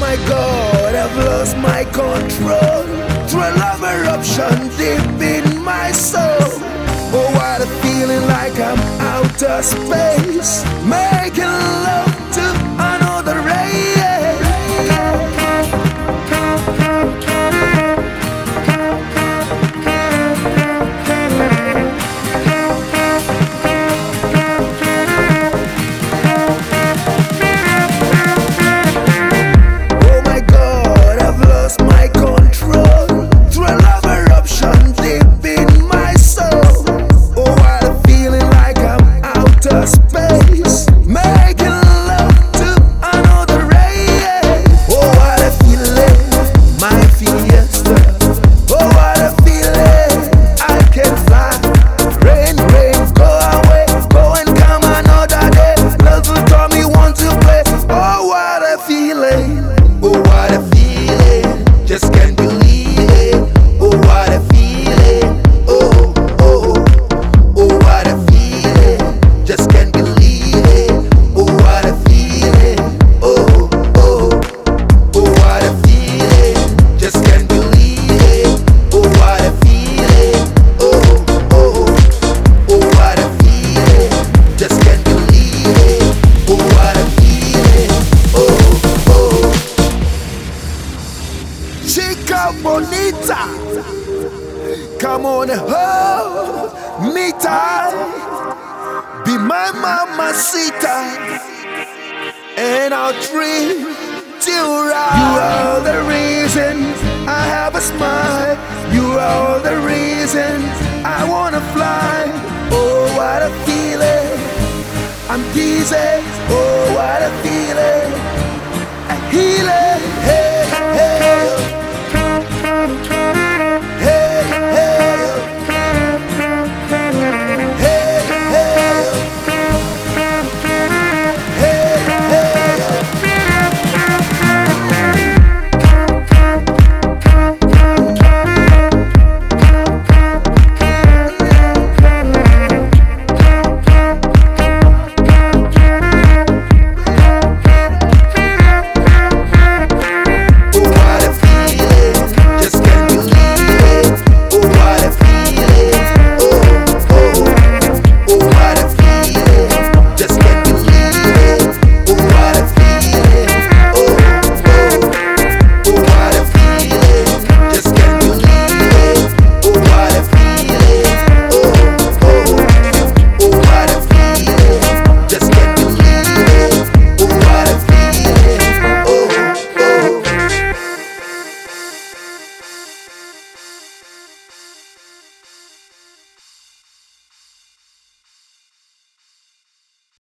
my God, I've lost my control through a love eruption deep in my soul. Oh, what a feeling, like I'm outer space, making love to another race. Chica bonita, come on, hold me tight, be my mamacita, and I'll treat you right. You are the reason I have a smile. You are the reason I wanna fly. Oh, what a feeling, I'm dizzy. Oh, what a feeling.